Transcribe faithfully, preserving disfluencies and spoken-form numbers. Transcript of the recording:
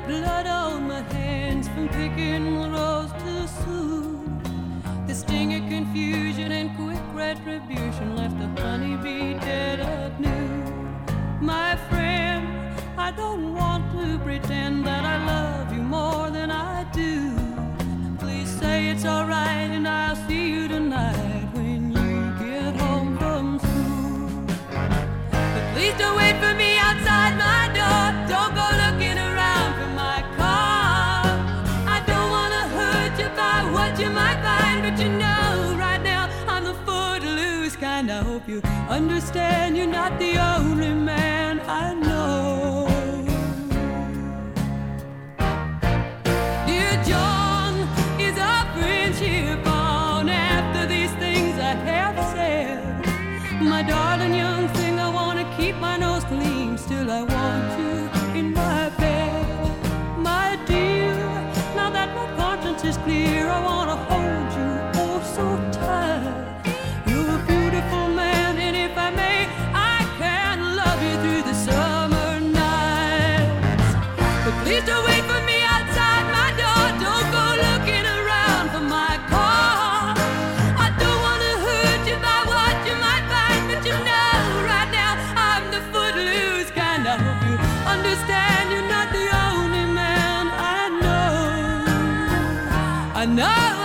got blood on my hands from picking the rose too soon. The sting of confusion and quick retribution left the honeybee dead at noon. My friend, I don't want to pretend that I love you more than I do. Please say it's alright and I'll see you tonight when you get home from school. But please don't wait for me outside my door. Don't go looking around for my car. I don't want to hurt you by what you might find, but you know right now I'm the footloose kind. I hope you understand you're not the only man I know. Dear John, is our friendship on after these things I have said? My darling young thing, I want to keep my nose clean, still I want you in my bed. My dear, now that my conscience is clear, I want to hold you oh so tight. You're a beautiful man, and if I may, I can love you through the summer nights. But please don't wait for me outside my door. Don't go looking around for my car. I don't want to hurt you by what you might find, but you know right now I'm the footloose kind. I hope you understand you're not the only man I know. I know.